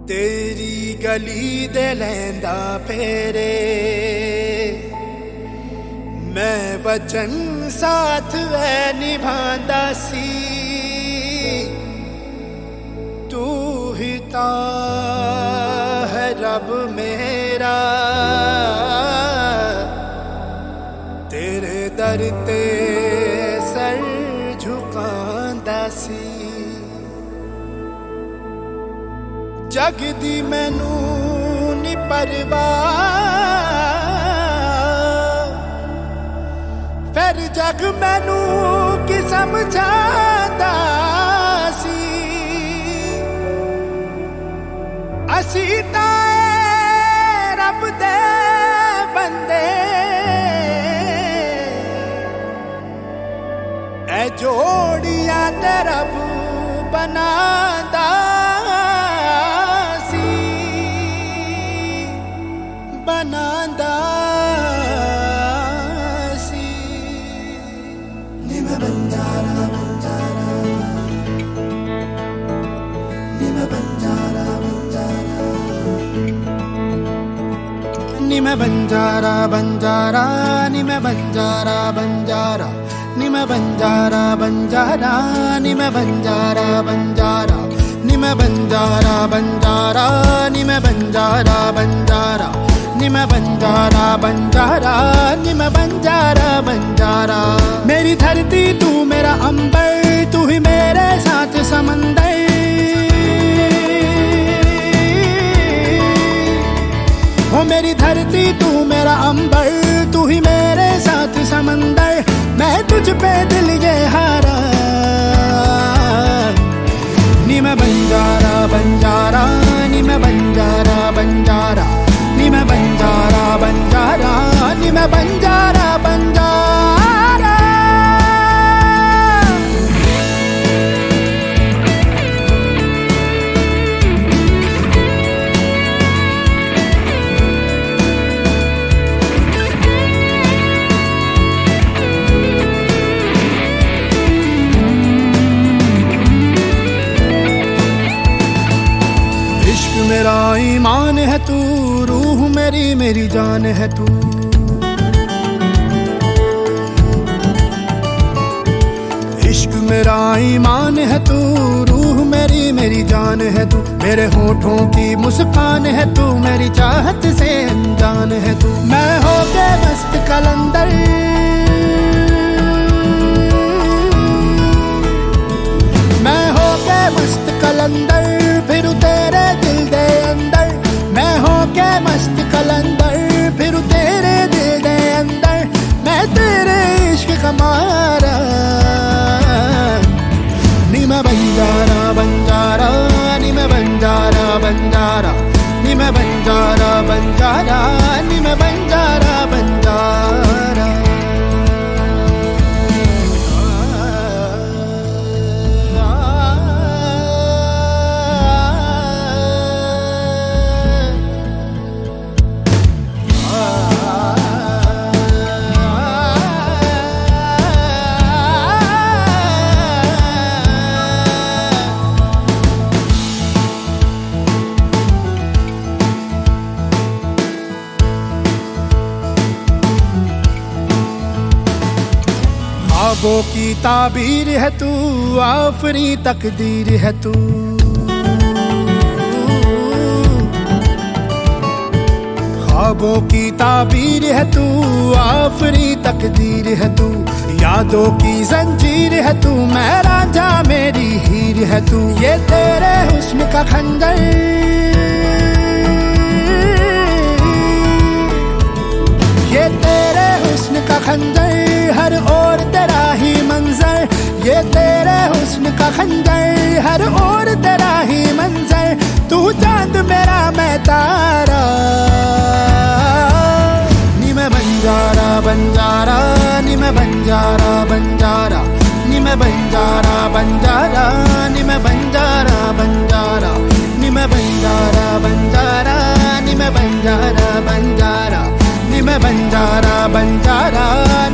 तेरी गली दे लैंदा फेरे मैं वचन साथ वै निभांदा सी। तू ही तां है रब मेरा, तेरे दर ते सर झुकांदा सी। जग दी मैनू नी परवाह, फिर जग मैनू की समझांदा सी। असी तां रब दे बंदे ऐ जोड़ियां ते रब बनांदा बनांदा सी। नी मैं बंजारा बंजारा, नी मैं बंजारा बंजारा, नी मैं बंजारा बंजारा, नी मैं बंजारा बंजारा, नी मैं बंजारा बंजारा, नी मैं बंजारा बंजारा, नी मैं बंजारा बंजारा, नी मैं बंजारा बंजारा, नी मैं बंजारा बंजारा, नी मैं बंजारा बंजारा। मेरी धरती तू मेरा अंबर, तू ही मेरे साथ समंदर। हो मेरी धरती तू मेरा अंबर, तू ही मेरे साथ समंदर। मैं तुझ पे दिल ये हारा, नी मैं बंजारा बंजारा, नी मैं बंजारा बंजारा, नी मैं बंजारा बंजारा, नी मैं बंजारा बंजारा। इश्क मेरा ईमान है तू, रूह मेरी मेरी जान है तू। इश्क मेरा ईमान है तू, रूह मेरी मेरी जान है तू। मेरे होठों की मुस्कान है तू, मेरी चाहत से अनजान है तू। मैं हो के मस्त कलंदर, मैं हो के मस्त कलंदर, फिर तेरे दिल दे अंदर। मैं हो के मस्त कलंदर, फिर तेरे दिल दे अंदर। मैं तेरे इश्क का मारा, नी मैं बंजारा बंजारा, नी मैं बंजारा बंजारा, नी मैं बंजारा बंजारा, नी मैं बंजारा बंजारा। ख्वाबों की ताबीर है तू, आफरी तकदीर है तू। ख्वाबों की ताबीर है तू, आफरी तकदीर है तू। यादों की जंजीर है तू, मैं रांझा मेरी हीर है तू। ये तेरे हुस्न का खंजर, ये तेरे हुस्न का खंजर, हर ओर तेरा ही मंजर। ये तेरे हुस्न का खंजर, हर ओर तेरा ही मंजर। तू चांद मेरा मैं तारा, नी मैं बंजारा बंजारा, नी मैं बंजारा बंजारा, नी मैं बंजारा बंजारा, नी मैं बंजारा बंजारा, नी मैं बंजारा बंजारा, नी मैं बंजारा बंजारा, नी मैं बंजारा बंजारा,